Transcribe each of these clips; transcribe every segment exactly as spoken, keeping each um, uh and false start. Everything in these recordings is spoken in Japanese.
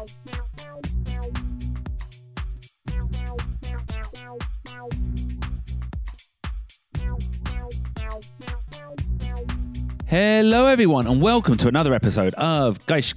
Hello everyone and welcome to another episode of Gaish.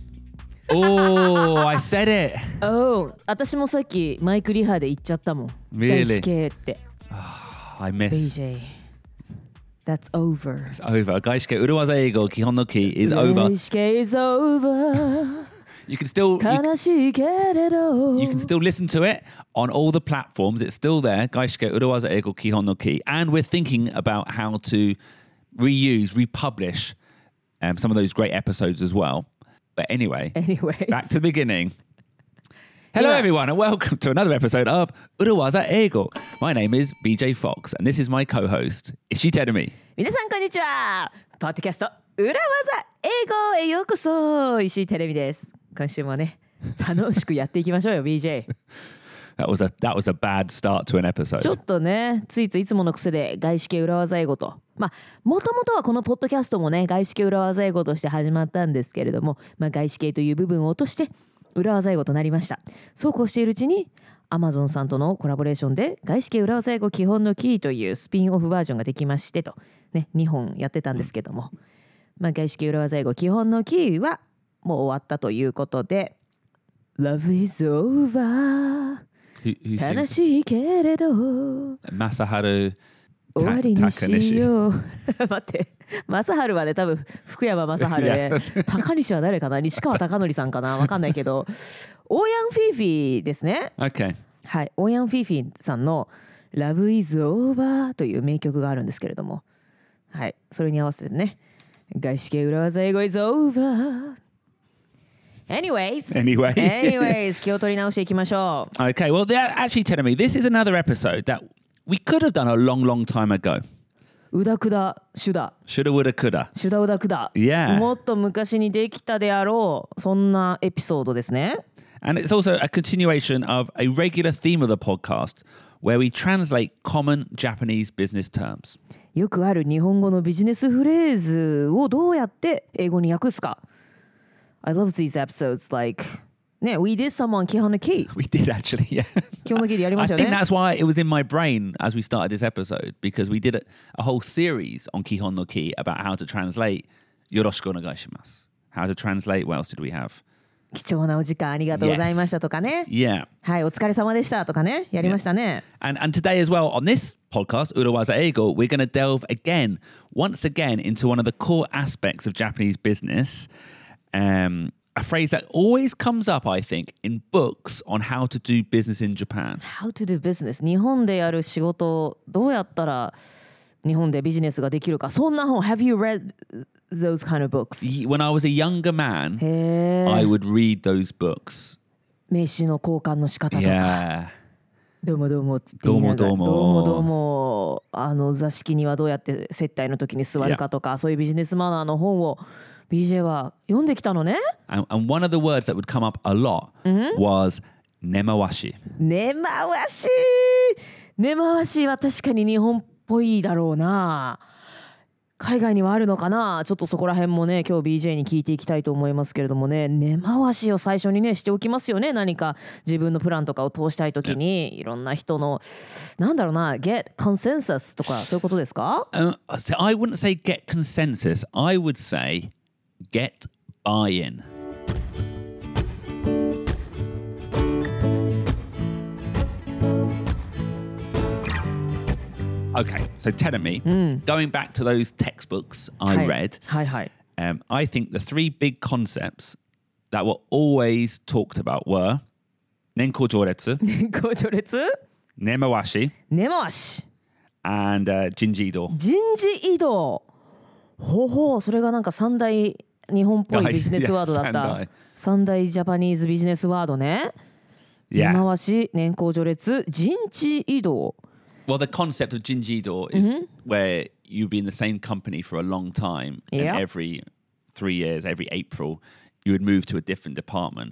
Oh, I said it. Oh, 私もさっきマイクリハで言っちゃったもん。 Really? 外資系って。 I miss. ビージェー. That's over. It's over. 外資系裏技英語基本のキー is over. 外資系 is over. You can still you, 悲しいけれど you can still listen to it on all the platforms. It's still there. 外資系裏技英語基本のキー and we're thinking about how to reuse, republish um, some of those great episodes as well. But anyway, Anyways. back to the beginning. Hello, Yeah. everyone, and welcome to another episode of Urawaza Eigo. My name is B J Fox, and this is my co-host, Ishii Terumi. 皆さんこんにちは。ポッドキャスト裏技英語へようこそ。石井テレビです。今週もね、楽しくやっていきましょうよ、ビージェー。 That was a that was a bad start to an episode. ちょっとね、ついついいつもの癖で外資系裏技英語と、まあ、もともとはこのポッドキャストもね、外資系裏技英語として始まったんですけれども、まあ、外資系という部分を落として裏技英語となりました。そうこうしているうちに、Amazon さんとのコラボレーションで外資系裏技英語基本のキーというスピンオフバージョンができましてと、ね、にほんやってたんですけども、まあ、外資系裏技英語基本のキーはもう終わったということで、Love is over。 Who, who 悲 sings? しいけれど Masaharu 終わりにし Takanishi. よう待って正治はね多分福山雅治で高西は誰かな西川貴教さんかなわかんないけどオーヤンフィーフィーですね Okay. はいオーヤンフィーフィーさんの Love is over という名曲があるんですけれどもはいそれに合わせてね外資系裏技英語 is over Anyways, Anyway. anyways 気を取り直していきましょう Okay. Well, they're actually telling me this is another episode that we could have done a long, long time ago. うだくだしゅだ Shoulda, woulda, coulda. シュダウダクダ Yeah. もっと昔にできたであろうそんなエピソードですね And it's also a continuation of a regular theme of the podcast where we translate common Japanese business terms. よくある日本語のビジネスフレーズをどうやって英語に訳すか I love these episodes like ね We did some on 基本のキー We did actually, yeah. 基本のキーでやりま I したよ think ね that's why it was in my brain as we started this episode because we did a, a whole series on Kihon no Ki about how to translate Yoroshiku onegaishimasu. How to translate, what else did we have? 貴重なお時間ありがとうございましたとかね Yeah. はいお疲れ様でしたとかねやりましたね And, and today as well, on this podcast, Urawaza Eigo, we're going to delve again, once again, into one of the core aspects of Japanese business. Um, a phrase that always comes up, I think, in books on how to do business in Japan. How to do business 日本でやる仕事をどうやったら日本でビジネスができるかそんな本 Have you read those kind of books? When I was a younger man, へ I ー would read those books. 名刺の交換の仕方とか Yeah. どうもどうもっつって言いながらどうもどうもどうもどうもあの座敷にはどうやって接待の時に座るかとかそういうビジネスマナーの本を ビージェー は読んできたのね And, and one of the words that would come up a lot was nemawashi. 根回し根回しは確かに日本っぽいだろうな海外にはあるのかなちょっとそこら辺もね今日 ビージェー に聞いていきたいと思いますけれどもね根回しを最初にねしておきますよね何か自分のプランとかを通したいときにいろんな人のなんだろうな get consensus とかそういうことですか Um, so I wouldn't say get consensus. I would say get buy-in. Okay, so telling me, going back to those textbooks I はい read, はいはい um, I think the three big concepts that were always talked about were Nenko Joretsu, 年功序列 Nemawashi, 根回し and uh, Jinjido. 人事異動ほうほうそれがなんか三大日本っぽいビジネスワードだった三大三大ジャパニーズビジネスワードね Yeah. 根回し年功序列人事異動 Well, the concept of Jinjido is where you'd be in the same company for a long time, Yeah. and every three years, every April, you would move to a different department.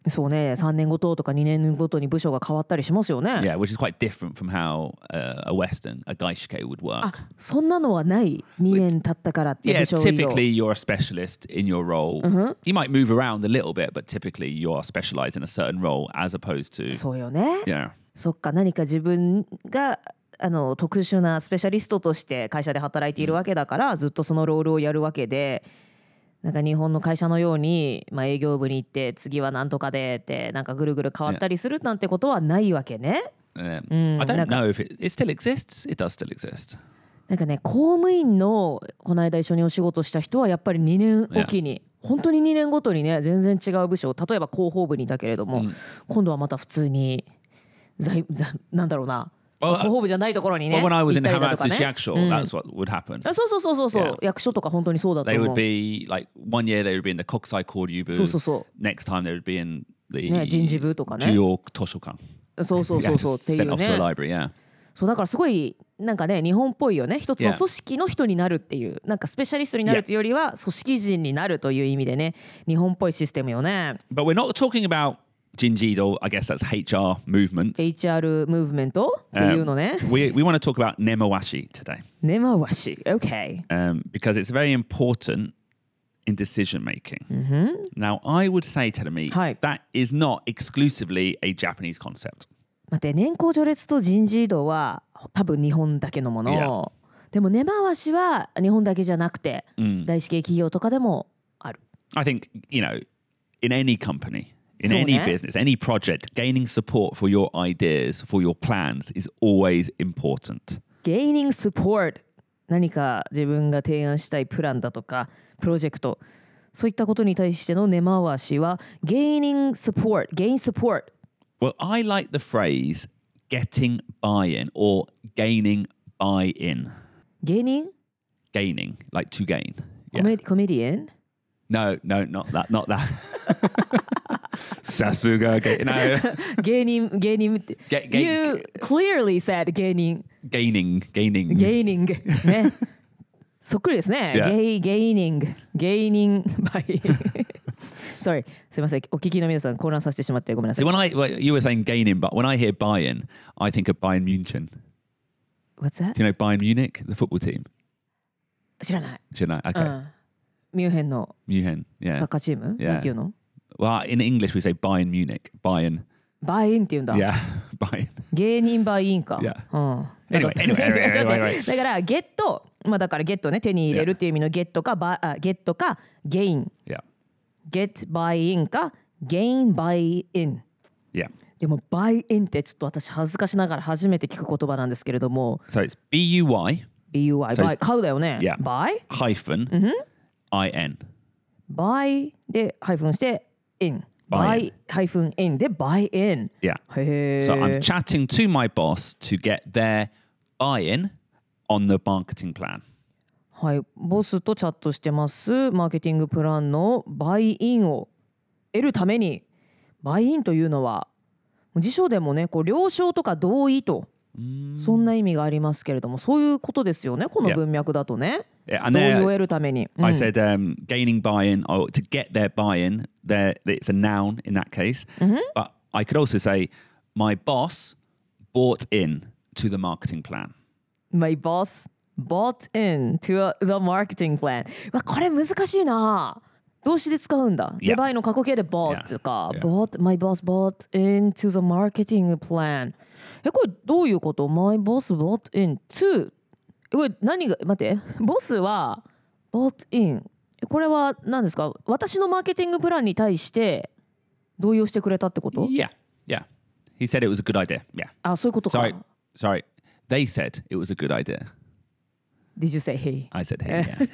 そうね、さんねんごととかにねんごとに部署が変わったりしますよね。 Yeah, which is quite different from how uh, a Western, a gaishike would work. あ、そんなのはない。にねん経ったからって Yeah, 部署移動。 typically you're a specialist in your role. You might move around a little bit, but typically you are specialized in a certain role as opposed to. そうよね。 Yeah. そっか、何か自分があの特殊なスペシャリストとして会社で働いているわけだから、うん、ずっとそのロールをやるわけで、なんか日本の会社のように、まあ、営業部に行って次は何とかでってなんかぐるぐる変わったりするなんてことはないわけね。 Um, うん、I don't know if it, it still exists. It does still exist. なんかね、公務員のこの間一緒にお仕事した人はやっぱりにねんおきに、yeah. 本当ににねんごとにね全然違う部署、例えば広報部にいたけれども、うん、今度はまた普通に財なんだろうな。 Well, 広報部じゃないところにね。 Well, when I was in Hamatsu Shakusho, that's what would happen. そうそうそうそうそう、yeah. 役所とか本当にそうだと思う。 They would be like one year they would be in the Kokusai Koryu 部。 そうそうそう。 Next time they would be in the ね、人事部とかね。 中央図書館。 そうそうそうそうっていうね。 Sent off to a library, yeah. そうだからすごいなんかね日本っぽいよね。一つの組織の人になるっていう、なんかスペシャリストになるというよりは組織人になるという意味でね、日本っぽいシステムよね。 But we're not talking about Jinjido, I guess that's H R movements. エイチアール movement っていうのね。 Um, we we want to talk about nemawashi today. Nemawashi, okay. Um, because it's very important in decision making. Mm-hmm. Now, I would say, Terumi, that is not exclusively a Japanese concept. 待って、年功序列と人事異動は多分日本だけのもの。Yeah. でも根回しは日本だけじゃなくて、うん、外資系企業とかでもある。 I think, you know, in any company.In any business, any project, gaining support for your ideas, for your plans is always important. Gaining support. 何か自分が提案したいプランだとか、プロジェクト、そういったことに対しての根回しは gaining support, gain support. Well, I like the phrase getting buy-in or gaining buy-in. Gaining? Gaining, like to gain. Yeah. Com- comedian? No, no, not that, not that. さすが芸人芸人って You clearly said 芸人 Gaining Gaining Gaining ねそっくりですね yeah. Gaining Gaining by Sorry すいませんお聞きの皆さん混乱させてしまってごめんなさい See, when I, well, You were saying gaining but when I hear buy-in I think of Bayern Munich What's that? Do you know Bayern Munich the football team? 知らない知らない Okay、うん、 ミュンヘンのサッカーチーム、yeah. なんていうの Well, in English we say Bayern Munich. Bayern. Bayern って言うんだ。 Yeah, Bayern. 芸人バインか。 Yeah. うん。 Anyway, anyway, anyway, anyway, anyway. だからゲット、まあだからゲットね手に入れるっていう意味のゲットかバあゲットかゲイン。 Yeah. Get buy in か gain buy in。 Yeah. でも buy in ってちょっと私恥ずかしながら初めて聞く言葉なんですけれども。 So it's B U Y. B U Y. Buy 買うだよね。 Yeah. Buy. Hyphen. I N. Buy でハイフンして in。Buy hyphen in で buy in. Yeah. So I'm chatting to my boss to get their buy-in on the marketing plan. はい、ボスとチャットしてます。マーケティングプランのバイインを得るために、バイインというのは辞書でもね、こう了承とか同意とそんな意味がありますけれども、そういうことですよね。この文脈だとね。 Yeah. Yeah. 同意を得るために。 I said、um, gaining buy-in or to get their buy-in. There, it's a noun in that case. Mm-hmm. But I could also say my boss bought in to the marketing plan. My boss bought in to the marketing plan. わ、これ難しいな。動詞で使うんだ。 Yeah. で、バイの過去形で bought か。 Yeah. bought, my boss bought into the marketing plan. え、これどういうこと ?My boss bought in to これ何が待ってボスは bought in これは何ですか私のマーケティングプランに対して同意をしてくれたってこと Yeah, yeah. He said it was a good idea. Yeah. あ、そういうことか。 Sorry, sorry. They said it was a good idea. Did you say he? I said he, yeah.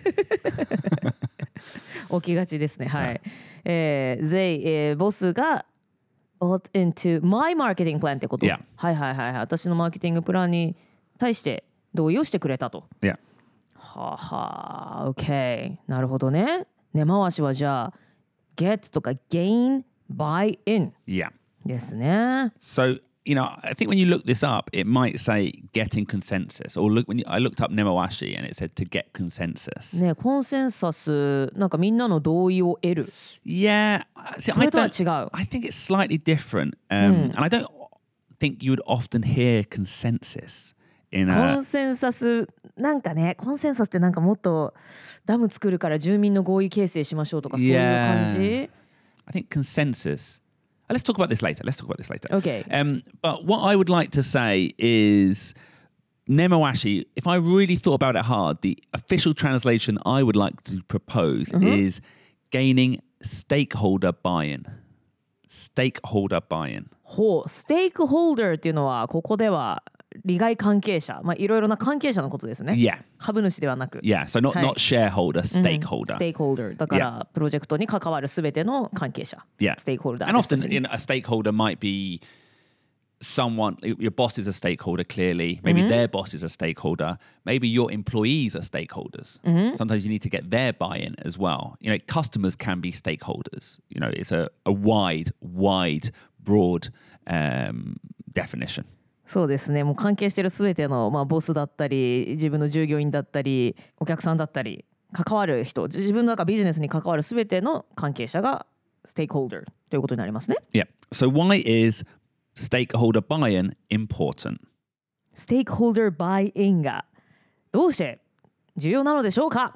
起きがちですね。はい。えー、they、えー、ボスが bought into my marketing plan ってこと、 yeah. はいはいはいはい。私のマーケティングプランに対して同意をしてくれたと。 Yeah. はは、OK。なるほどね。根回しはじゃあ、get とか gain, buy in. Yeah. ですね。 So, you know, I think when you look this up, it might say getting consensus. Or look, when you, I looked up nemawashi and it said to get consensus. ね、コンセンサスなんかみんなの同意を得る。 Yeah, see, そ I れとは don't. 違う。 I think it's slightly different, um, and I don't think you would often hear consensus in コ a. ンセンサスなんかね、コンセンサスってなんかもっとダム作るから住民の合意形成しましょうとかそういう感じ。 I think consensus. Let's talk about this later. Let's talk about this later. Okay. Um, but what I would like to say is nemawashi, if I really thought about it hard, the official translation I would like to propose is gaining stakeholder buy-in. Stakeholder buy-in. ほう、ステークホルダーっていうのはここでは利害関係者、まあいろいろな関係者のことですね。 Yeah. 株主ではなく。 Yeah. So not, はい。 not shareholder, stakeholder. ステークホルダーだからプロジェクトに関わるすべての関係者。 Yeah. ステークホルダー And です。 often you know, a stakeholder might be someone, your boss is a stakeholder, clearly. Maybe their boss is a stakeholder. Maybe your employees are stakeholders. Sometimes you need to get their buy-in as well. You know, customers can be stakeholders. You know, it's a, a wide, wide, broad um, definition. そうですね。もう関係しているすべての、まあ、ボスだったり自分の従業員だったりお客さんだったり関わる人、自分の中ビジネスに関わるすべての関係者がステークホルダーということになりますね。 Yeah. So why is stakeholder buy-in important? ステークホルダーバイインがどうして重要なのでしょうか。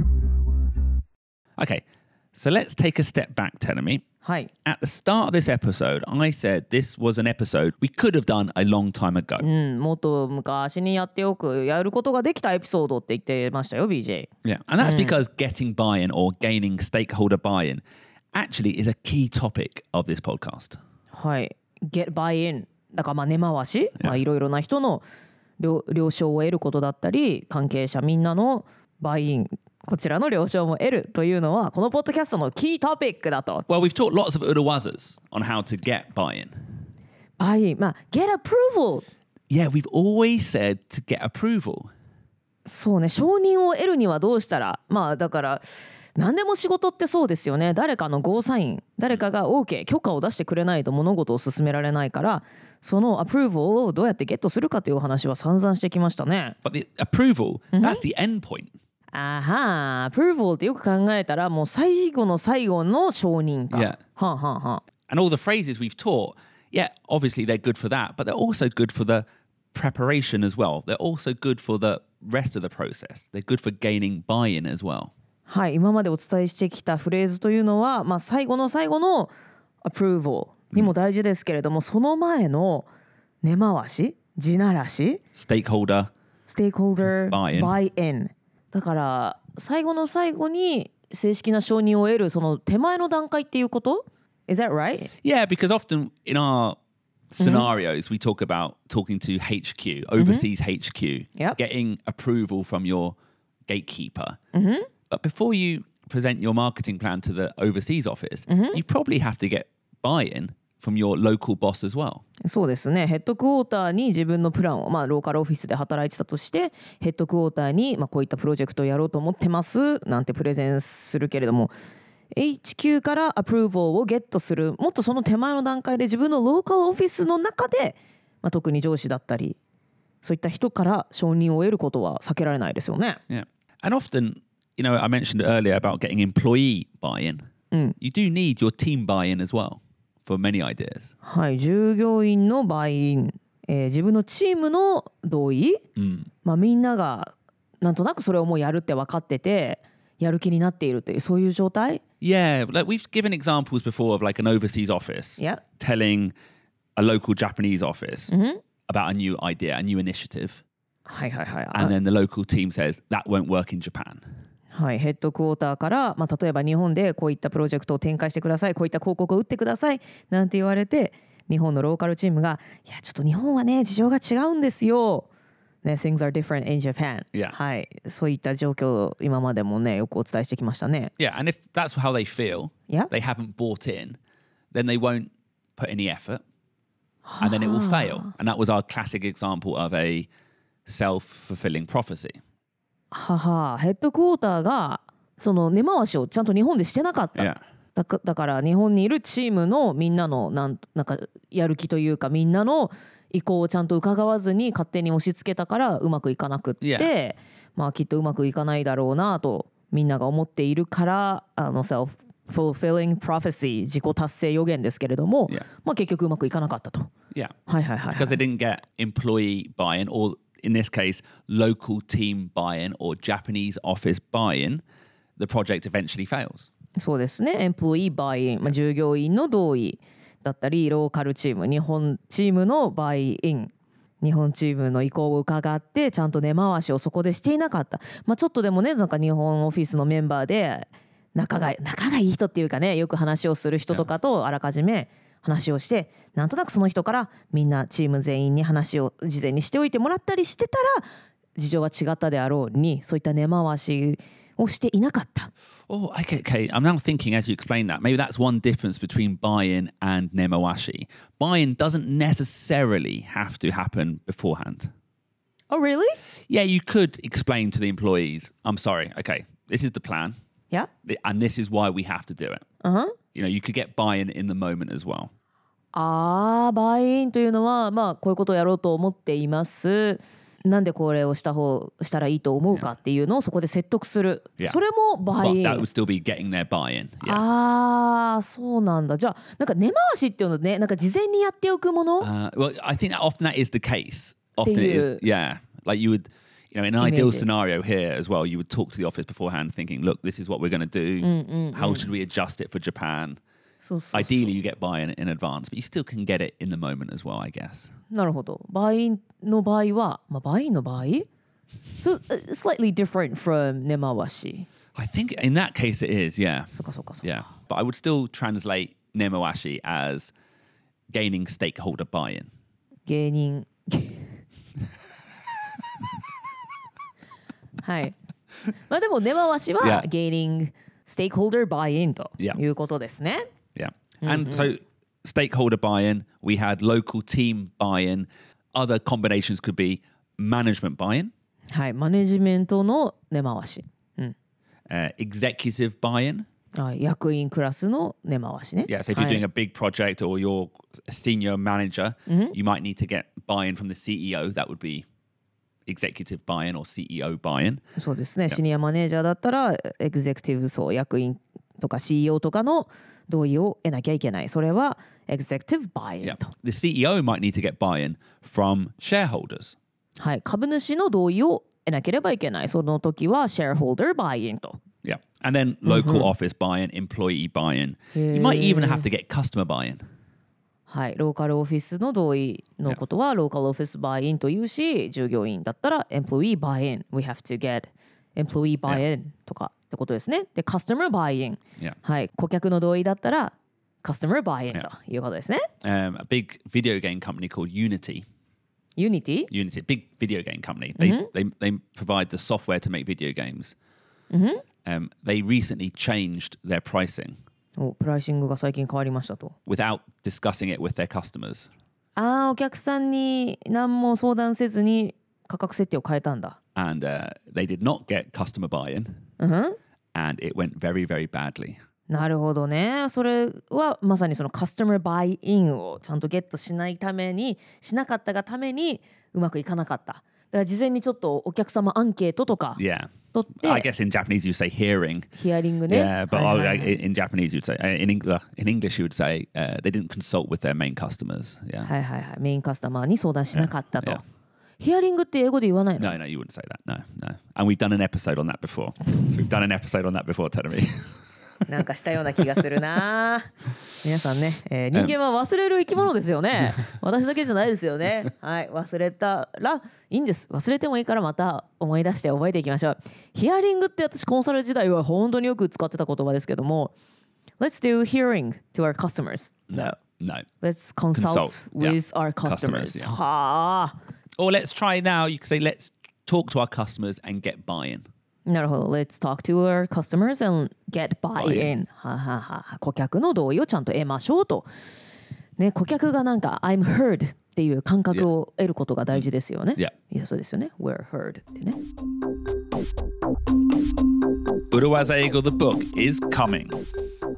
Okay. So let's take a step back, Tenemy. はい。 At the start of this episode, I said this was an episode we could have done a long time ago. うん、もっと昔にやっておくやることができたエピソードって言ってましたよ ビージェー。 Yeah, and that's because getting buy-in or gaining stakeholder buy-in actually is a key topic of this podcast. はい。Get buy-in だからまあ根回し、まあいろいろな人の了了承を得ることだったり関係者みんなのバイインこちらの了承も得るというのはこのポッドキャストのキートピックだと。 Well, we've taught lots of urawazas on how to get buy-in. バイイン、まあ get approval。 Yeah, we've always said to get approval. そうね、承認を得るにはどうしたら、まあだから何でも仕事ってそうですよね。誰かのゴーサイン、誰かが OK 許可を出してくれないと物事を進められないから、そのアプローブをどうやってゲットするかというお話は散々してきましたね。 But the approval, that's the end point. あは、アプローブってよく考えたらもう最後の最後の承認か。 Yeah. はあ、はあはあ、 And all the phrases we've taught, yeah, obviously they're good for that, but they're also good for the preparation as well. They're also good for the rest of the process. They're good for gaining buy-in as well. はい、今までお伝えしてきたフレーズというのは、まあ、最後の最後のアプローブにも大事ですけれども、その前の根回し、地ならし、 Stakeholder. ステークホルダー Buy-in バイイン。だから最後の最後に正式な承認を得るその手前の段階っていうこと？ Is that right? Yeah, because often in our scenarios, we talk about talking to H Q, overseas H Q, Yep. getting approval from your gatekeeper. But before you present your marketing plan to the overseas office, you probably have to get buy-in from your local boss as well. そうですね。ヘッドクォーターに自分のプランを、まあ、ローカルオフィスで働いてたとしてヘッドクォーターに、まあ、こういったプロジェクトをやろうと思ってますなんてプレゼンするけれども エイチキュー からアプローブをゲットするもっとその手前の段階で自分のローカルオフィスの中で、まあ、特に上司だったりそういった人から承認を得ることは避けられないですよね。 Yeah. And often, you know, I mentioned earlier about getting employee buy-in. You do need your team buy-in as well for many ideas. はい、従業員のバイイン、えー自分のチームの同意、まあ、みんながなんとなくそれをもうやるって分かっててやる気になっているというそういう状態。 Yeah, like we've given examples before of like an overseas office Yeah. telling a local Japanese office about a new idea, a new initiative. はいはいはい。 And then the local team says, that won't work in Japan. はい、ヘッドクォーターから、まあ、例えば日本でこういったプロジェクトを展開してくださいこういった広告を打ってくださいなんて言われて日本のローカルチームがいやちょっと日本はね事情が違うんですよ、ね、Things are different in Japan、 Yeah. はい、そういった状況を今までもねよくお伝えしてきましたね。 Yeah, and if that's how they feel, Yeah. they haven't bought in, then they won't put any effort, and then it will fail. And that was our classic example of a self-fulfilling prophecy. ははヘッドクォーターがその根回しをちゃんと日本でしてなかった、 Yeah. だか、だから日本にいるチームのみんなのなんなんかやる気というかみんなの意向をちゃんと伺わずに勝手に押し付けたからうまくいかなくって、 Yeah. まあきっとうまくいかないだろうなとみんなが思っているからあの self-fulfilling prophecy 自己達成予言ですけれども、 Yeah. まあ結局うまくいかなかったと。 Yeah. はいはいはい、はい。 Because they didn't get employee buy-in, or in this case, local team buy-in or Japanese office buy-in, the project eventually fails. そうですね。エンプロイーバイイン、まあ、従業員の同意だったり、ローカルチーム、日本チームのバイイン、日本チームの意向を伺ってちゃんと根回しをそこでしていなかった。まあ、ちょっとでもね、なんか日本オフィスのメンバーで仲が仲がいい人っていうかね、よく話をする人とかとあらかじめ話をして、なんとなくその人からみんなチーム全員に話を事前にしておいてもらったりしてたら、事情は違ったであろうに、そういった根回しをしていなかった。 Oh, okay, okay. I'm now thinking as you explain that, maybe that's one difference between buy-in and nemawashi. Buy-in doesn't necessarily have to happen beforehand. Oh, really? Yeah, you could explain to the employees, I'm sorry, okay, this is the plan, Yeah. and this is why we have to do it. Uh-huh. You know, you could get buy-in in the moment as well. あー、バイインというのは、まあ、こういうことをやろうと思っています。なんでこれをした方したらいいと思うかっていうのをそこで説得する。 Yeah. それもバイイン。 But that would still be getting their buy-in. Yeah. ああ、そうなんだ。じゃあなんか根回しっていうのね、なんか事前にやっておくもの。 Uh, well, I think that often that is the case. Often it you- is, yeah. Like you would, you know, in an Imagine. ideal scenario here as well, you would talk to the office beforehand, thinking, "Look, this is what we're going to do. How should we adjust it for Japan?" そうそうそう。 Ideally, you get buy-in in advance, but you still can get it in the moment as well, I guess. なるほど。バイインの場合は、まあバイインの場合、so uh, slightly different from 根回し。 I think in that case it is, yeah, そうかそうかそうか。 yeah. But I would still translate nemawashi as gaining stakeholder buy-in. 芸人はいまあでも根回しは Yeah. gaining stakeholder buy-in と Yeah. いうことですね。 Yeah. And so stakeholder buy-in, we had local team buy-in. Other combinations could be management buy-in, はいマネジメントの根回し、うん uh, executive buy-in. はい役員クラスの根回しね。 Yeah, so if は you're い doing a big project or you're a senior manager, you might need to get buy-in from the C E O. That would be executive buy-in or C E O buy-in. そうですね。シニアマネージャーだったらエグゼクティブ層役員とか シーイーオー とかの同意を得なきゃいけない。それはエグゼクティブバイイン Yeah. と。 The C E O might need to get buy-in from shareholders. はい、株主の同意を得なければいけない。その時はシェアホルダーバイインと。 Yeah. And then local office buy-in, employee buy-in. You might even have to get customer buy-in. はい、ローカルオフィスの同意のことはローカルオフィスバイインというし、従業員だったら employee buy-in. We have to get employee buy-in とかってことですね。で、customer buy-in。 Yeah. はい、顧客の同意だったら customer buy-in ということですね。 Um, a big video game company called Unity. Unity? Unity, a big video game company. They, they, they provide the software to make video games. Um, they recently changed their pricing おプライシングが最近変わりましたと。 without discussing it with their customers. ああ、お客さんに何も相談せずに価格設定を変えたんだ。 And uh, they did not get customer buy-in. うん、 And it went very, very badly. なるほどね。それはまさにそのカスタマーバイインをちゃんとゲットしないためにしなかったがためにうまくいかなかった。だから事前にちょっとお客様アンケートとか Yeah. 取って、 I guess in Japanese you say hearing. ヒアリングね。 Yeah, but はいはいはい I- in Japanese you'd say, uh, in, Eng- uh, in English you would say uh, they didn't consult with their main customers. Yeah. はいはいはい。メインカスタマーに相談しなかったと。 Yeah, yeah. ヒアリングって英語で言わないの？ No, no, you wouldn't say that. No, no. And we've done an episode on that before. We've done an episode on that before, Terumi. なんかしたような気がするな。皆さんね、えー人間は忘れる生き物ですよね。私だけじゃないですよね。はい、忘れたらいいんです。忘れてもいいからまた思い出して覚えていきましょう。ヒアリングって私コンサル時代は本当によく使ってた言葉ですけども、Let's do hearing to our customers. No, no. Let's consult Consult, with yeah. our customers. Customers, yeah. はあ。 Or let's try now. You could say let's talk to our customers and get buy-in. なるほど。Let's talk to our customers and get buy-in. Buy-in. ははは顧客の同意をちゃんと得ましょうと。ね、顧客がなんか I'm heard っていう感覚を得ることが大事ですよね。 Yeah. いや、そうですよね。We're heard ってね。 Uruwaza Eigo, the book, is coming.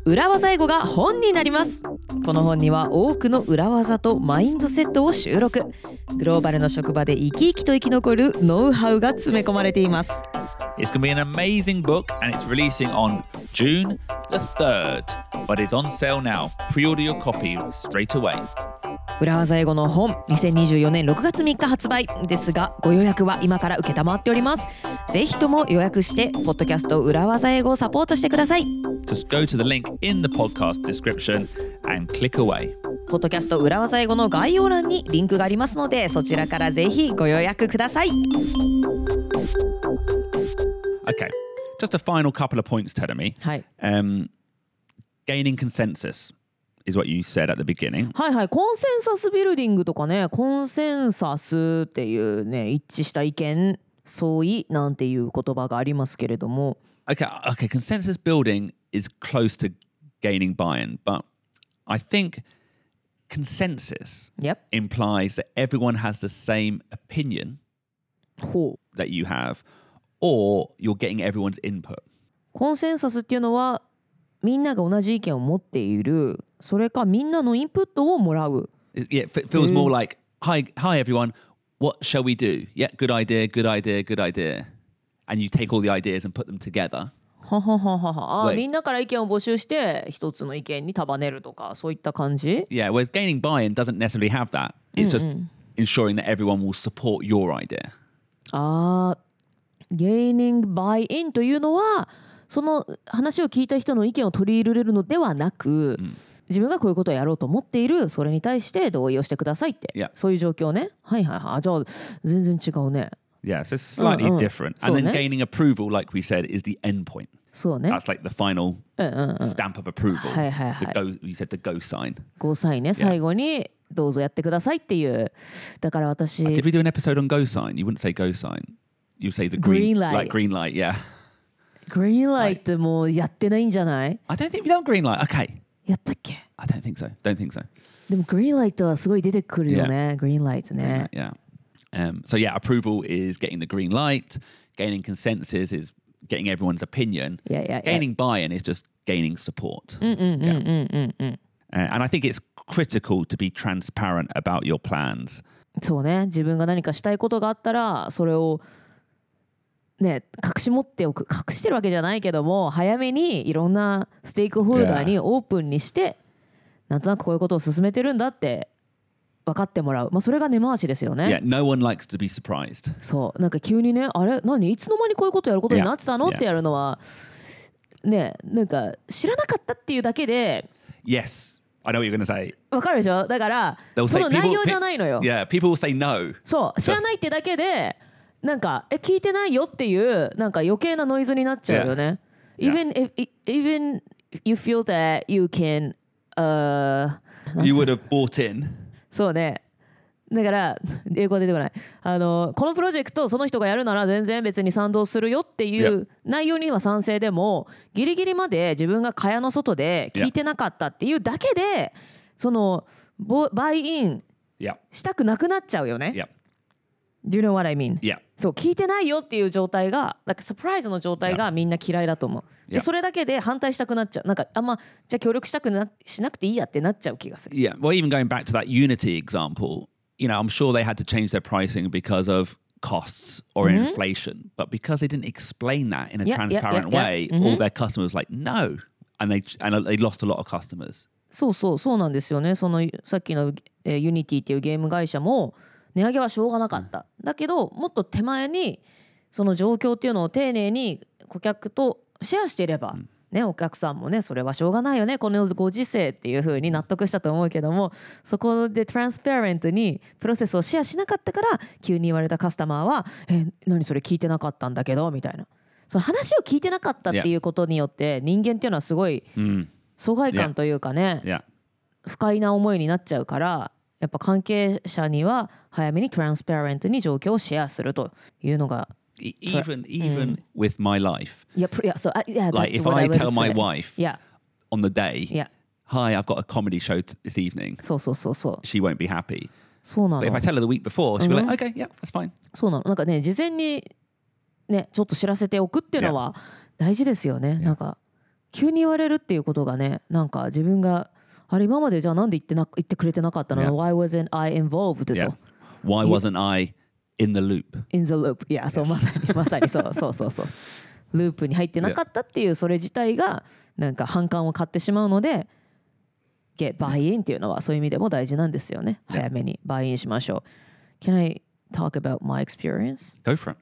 裏技英語が本になります。この本には多くの裏技とマインドセットを収録。グローバルの職場で生き生きと生き残るノウハウが詰め込まれています。 It's going to be an amazing book and it's releasing on June the third, but it's on sale now. Pre-order your copy straight away. 裏技英語の本にせんにじゅうよねんろくがつみっか発売ですが、ご予約は今から受けたまっております。ぜひとも予約してポッドキャスト裏技英語をサポートしてください。 Just go to the link in the podcast description and click away. ポッドキャスト裏技英語の概要欄にリンクがありますので、そちらからぜひご予約ください。 Okay, just a final couple of points, Tedemi. はい、 um, Gaining consensus is what you said at the beginning. はいはい、コンセンサスビルディングとかね、コンセンサスっていうね、一致した意見相違なんていう言葉がありますけれども。 Okay, okay, consensus building is close to gaining buy-in, but I think consensus Yep. implies that everyone has the same opinion ほう。 that you have, or you're getting everyone's input. コンセンサスっていうのはみんなが同じ意見を持っている、それかみんなのインプットをもらう。 It, yeah, it feels more like, hi, hi everyone, what shall we do? Yeah, good idea, good idea, good idea. And you take all the ideas and put them together. ははははは。あ、 Wait. みんなから意見を募集して一つの意見に束ねるとか、そういった感じ。 Yeah, whereas gaining buy-in doesn't necessarily have that. It's just ensuring that everyone will support your idea. ああ、gaining buy-in というのはその話を聞いた人の意見を取り入れるのではなく、うん、自分がこういうことをやろうと思っている、それに対して同意をしてくださいって、 yeah. そういう状況ね。はいはいはい。じゃあ全然違うね。 Yeah, so it's slightly、うんうん、different. And then gaining approval, like we said, is the end point. そうね。 That's like the final、うんうんうん、stamp of approval. はいはいはい。 The go, you said the go sign. Go sign ね。最後にどうぞやってくださいっていう。だから私。 Did we do an episode on go sign? You wouldn't say go sign. You would say the green, green light. Like green light, yeah. Green light ってもうやってないんじゃない？ I don't think we've done green light. Okay. やったっけ？ I don't think so. Don't think so. でも green light はすごい出てくるよね。 Yeah. green light ね。 Yeah. Um, so yeah, approval is getting the green light. Gaining consensus is getting everyone's opinion. Yeah, yeah, gaining yeah. buy-in is just gaining support. Mm, mm, mm, mm, mm, mm. Uh, and I think it's critical to be transparent about your plans. そうね。自分が何かしたいことがあったら、それをね、隠し持っておく、隠してるわけじゃないけども、早めにいろんなステークホルダーにオープンにして、なんとなくこういうことを進めてるんだって分かってもらう。まあそれが根回しですよね。 Yeah, no one likes to be surprised. そう、なんか急にね、あれ、何いつの間にこういうことやることになってたの、yeah. ってやるのはね、なんか知らなかったっていうだけで。 Yes, I know what you're going to say. 分かるでしょ。だからその内容じゃないのよ。 Yeah, people will say no. そう、知らないってだけで。なんかえ聞いてないよっていうなんか余計なノイズになっちゃうよね。Yeah. Even if even you feel that you can、uh, you would have bought in. そうね。だから英語出てこない。あのこのプロジェクトその人がやるなら全然別に賛同するよっていう内容には賛成でも、ギリギリまで自分が蚊帳の外で聞いてなかったっていうだけで、そのバイインしたくなくなっちゃうよね。 Yeah. Do you know what I mean? Yeah. そう聞いてないよっていう状態がなんかサプライズの状態がみんな嫌いだと思う。で Yeah. それだけで反対したくなっちゃう。なんかあんまじゃあ協力したくなしなくていいやってなっちゃう気がする。 Yeah. Well, even going back to that Unity example, you know, I'm sure they had to change their pricing because of costs or mm-hmm. inflation, but because they didn't explain that in a yeah, transparent yeah, yeah, way, yeah. Mm-hmm. all their customers were like, no, and they and they lost a lot of customers. そうそうそうなんですよね。そのさっきの、えー、Unity っていうゲーム会社も値上げはしょうがなかった。だけどもっと手前にその状況っていうのを丁寧に顧客とシェアしていれば、うんね、お客さんもねそれはしょうがないよねこのご時世っていう風に納得したと思うけども、そこでトランスパレントにプロセスをシェアしなかったから急に言われたカスタマーはえ何それ聞いてなかったんだけどみたいな、その話を聞いてなかったっていうことによって人間っていうのはすごい疎外感というかね、 yeah. Yeah. 不快な思いになっちゃうから、やっぱ関係者には早めにトランスパレントに状況をシェアするというのが even even、mm. with my life. Yeah, yeah, so uh, yeah, like that's if what I, I tell would my say. wife yeah. on the day, yeah. hi, I've got a comedy show t- this evening. そうそうそうそう。 She won't be happy. そうなの。 But if I tell her the week before, she'll be like, okay, yeah, that's fine. そうなの。なんかね、事前にね、ちょっと知らせておくっていうのは大事ですよね。 Yeah. なんか急に言われるっていうことがね、なんか自分があれ今までじゃあなんで言ってな言ってくれてなかったの、 Yeah. Why wasn't I involved と、 Yeah. Why wasn't I in the loop? In the loop. いや、そう、まさにまさにそうそうそうそう。ループに入ってなかったっていうそれ自体がなんか反感を買ってしまうので、get buy in っていうのはそういう意味でも大事なんですよね。早めに buy in しましょう。Can I talk about my experience? Go for it.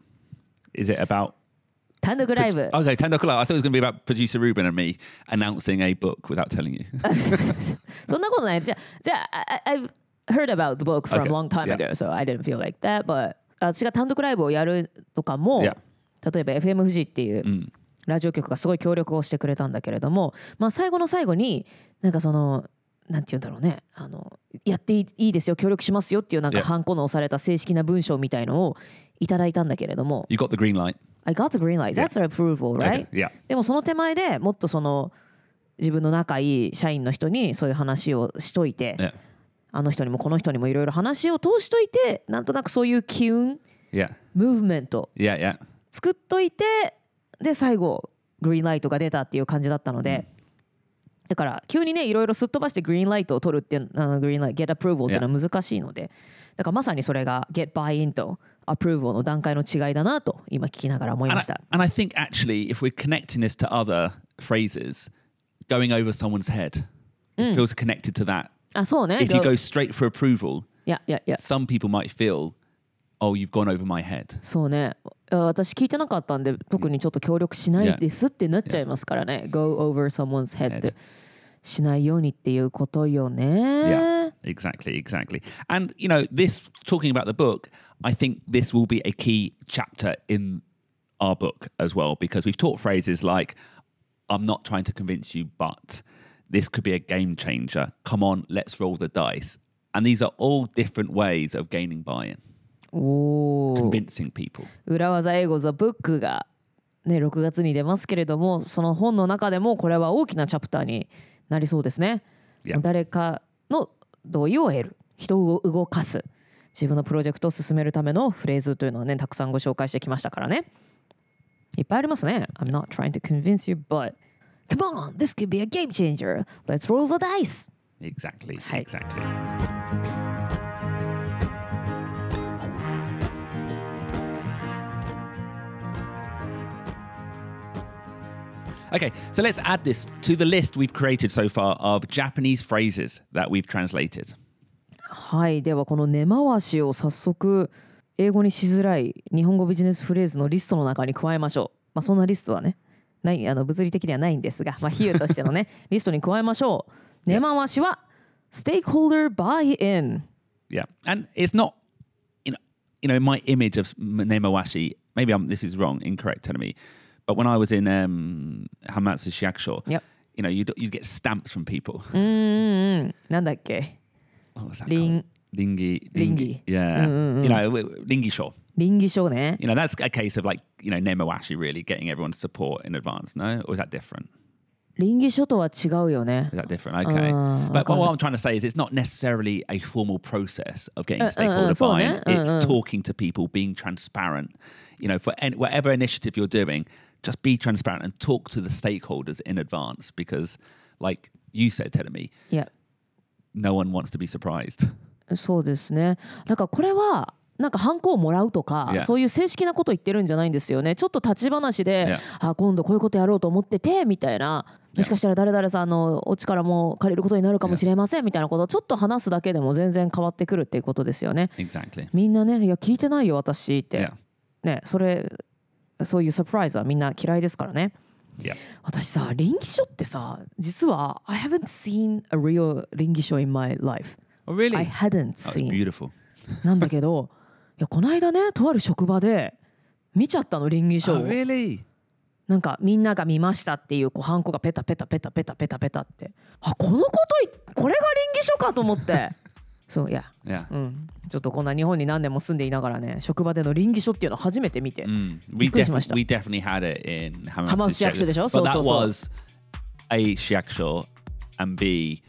Is it about 単独ライブ。 Okay, Tandoor Club. I thought it was going to be about producer Ruben and me announcing a book without telling you. そんなことない。じゃあ、じゃあ、I, I've heard about the book from a Okay. long time Yeah. ago, so I didn't feel like that. But 私が単独ライブをやるとかも、 Yeah. 例えば エフエム 富士っていううんラジオ局がすごい協力をしてくれたんだけれども、まあ、最後の最後になんかそのなんて言うんだろうね、あのやっていいですよ、協力しますよっていうなんか Yeah. ハンコの押された正式な文章みたいのをいただいたんだけれども、 You got the green light. I got the green light. That's an approval, right? Okay. Yeah. でもその手前でもっとその自分の仲いい社員の人にそういう話をしといて、 Yeah. あの人にもこの人にもいろいろ話を通しといて、なんとなくそういう機運、 Yeah. ムーブメント Yeah. Yeah. 作っといて、で最後グリーンライトが出たっていう感じだったので、だから急にねいろいろすっ飛ばしてグリーンライトを取るっていうあのグリーンライト get approval っていうのは難しいので、だからまさにそれが get buy in と approval の段階の違いだなと今聞きながら思い And ま I, した。 and I think actually, if we're connecting this to other phrases, going over someone's head, it feels connected to that. あ、そうね。 If you go straight for approval, いやいやいや、 some people might feel, oh, you've gone over my head. そうね。あ、私聞いてなかったんで特にちょっと協力しないですってなっちゃいますからね。Go over someone's head Head. しないようにっていうことよね。 Yeah, exactly, exactly. And, you know, this, talking about the book, I think this will be a key chapter in our book as well, because we've taught phrases like, I'm not trying to convince you, but this could be a game changer. Come on, let's roll the dice. And these are all different ways of gaining buy-in, おー、 convincing people. 裏技英語 The Book が、ね、ろくがつに出ますけれども、その本の中でもこれは大きなチャプターになりそうですね。 Yeah. 誰かの同意を得る、人を動かす、自分のプロジェクトを進めるためのフレーズというのはね、たくさんご紹介してきましたからね。いっぱいありますね。I'm not trying to convince you, but come on, this could be a game changer. Let's roll the dice. Exactly, Hi. exactly. Okay, so let's add this to the list we've created so far of Japanese phrases that we've translated. はい、ではこの根回しを早速英語にしづらい日本語ビジネスフレーズのリストの中に加えましょう。まあそんなリストはね、ないあの物理的にはないんですが、まあ比喩としてのねリストに加えましょう。根回しは stakeholder buy-in。 Yeah, and it's not, you know, you know, my image of Nemawashi, maybe I'm, this is wrong, incorrect, telling me, but when I was in um, Hamatsu Shiakusho, Yep. you know, you'd, you'd get stamps from people. うーん、なんだっけ、 What was that Ling- called? Lingi. Lingi. Yeah. You know, Lingi Sho. 臨議書ね。 You know, that's a case of like, you know, Nemawashi really getting everyone's support in advance, no? Or is that different? 臨議書とは違うよね。 Is that different? Okay. Uh, but, but okay. what I'm trying to say is it's not necessarily a formal process of getting Uh, uh, stakeholder uh, so, buy-in. yeah. Uh, It's uh. talking to people, being transparent. You know, for any, whatever initiative you're doing, just be transparent and talk to the stakeholders in advance because, like you said, telling me, いや、 no one wants to be surprised. そうですね。だからこれはなんかハンコをもらうとか、 Yeah. そういう正式なこと言ってるんじゃないんですよね。ちょっと立ち話で、 Yeah. あ、今度こういうことやろうと思っててみたいな、 Yeah. もしかしたら誰々さんのお力も借りることになるかもしれませんみたいなことをちょっと話すだけでも全然変わってくるっていうことですよね。 Exactly. みんなね、いや聞いてないよ私って、 Yeah. ね、それそういうサプライズはみんな嫌いですからね。 Yeah. 私さ、臨議書ってさ、実は I haven't seen a real 臨議書 in my life. Oh, really? I hadn't That was seen. beautiful. なんだけど、いやこの間ね、とある職場で見ちゃったの、臨議書 Oh, を。 really? なんかみんなが見ましたっていうこうハンコがペタペタペタペタペタペタって、あ、このこといこれが臨議書かと思って。そういや、 Yeah. うん、ちょっとこんな日本に何年も住んでいながらね、職場での臨議書っていうのを初めて見て、 Mm. び We, っくりしました defi- we definitely had it in Hamamatsu Hamamatsu Shiakusho でしょ？ But そう that そうそう。 was A Shiakusho and B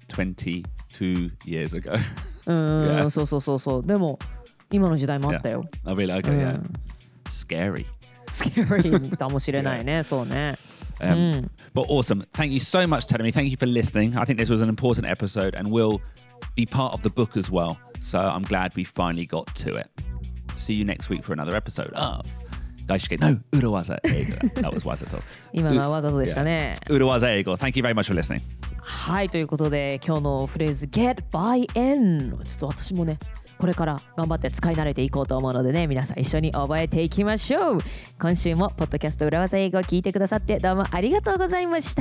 twenty-two years ago. うーん、 Yeah. そうそうそうそう。でも今の時代もあったよ。 Oh, really? Okay, yeah. Scary. スケーリーかもしれないね。そうね。 Um, but awesome. Thank you so much, Telemi. Thank you for listening. I think this was an important episode and will be part of the book as well. So I'm glad we finally got to it. See you next week for another episode of 外資系 No, 裏技英語 That was わざと今のはわざとでしたね。 裏技英語 Thank you very much for listening. はいということで今日のフレーズ Get by N ちょっと私もねこれから頑張って使い慣れていこうと思うのでね皆さん一緒に覚えていきましょう。今週もポッドキャスト裏技英語を聞いてくださってどうもありがとうございました。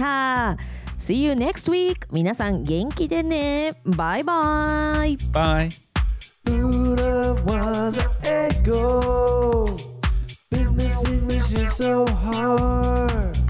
See you next week. 皆さん元気でね。バイバイ。 Bye. 裏技英語 Business English is so hard